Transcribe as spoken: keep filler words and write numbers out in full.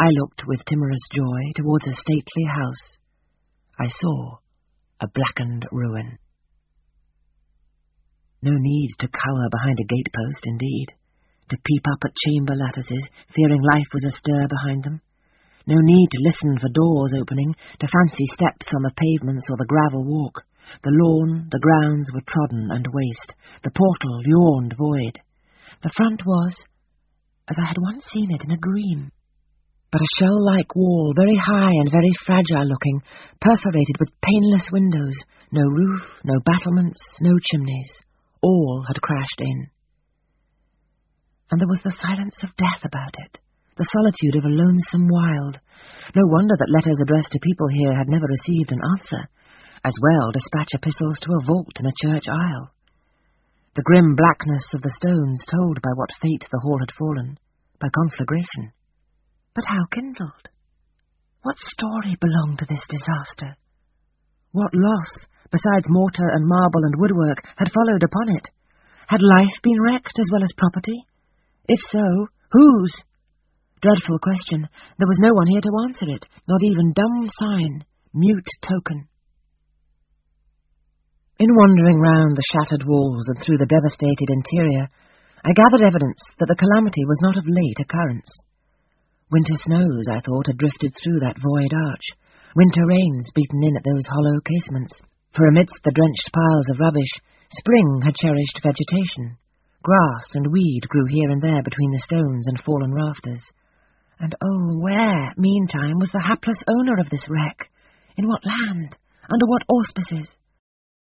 I looked with timorous joy towards a stately house. I saw a blackened ruin. No need to cower behind a gatepost, indeed, to peep up at chamber lattices, fearing life was astir behind them. No need to listen for doors opening, to fancy steps on the pavements or the gravel walk. The lawn, the grounds were trodden and waste. The portal yawned void. The front was, as I had once seen it in a dream, but a shell-like wall, very high and very fragile-looking, perforated with painless windows, no roof, no battlements, no chimneys. All had crashed in. And there was the silence of death about it, the solitude of a lonesome wild. No wonder that letters addressed to people here had never received an answer. As well dispatch epistles to a vault in a church aisle. The grim blackness of the stones told by what fate the hall had fallen, by conflagration. But how kindled? What story belonged to this disaster? What loss, besides mortar and marble and woodwork, had followed upon it? Had life been wrecked as well as property? If so, whose? Dreadful question. There was no one here to answer it, not even dumb sign, mute token. In wandering round the shattered walls and through the devastated interior, I gathered evidence that the calamity was not of late occurrence. Winter snows, I thought, had drifted through that void arch, winter rains beaten in at those hollow casements, for amidst the drenched piles of rubbish, spring had cherished vegetation. Grass and weed grew here and there between the stones and fallen rafters. And oh, where, meantime, was the hapless owner of this wreck? In what land? Under what auspices?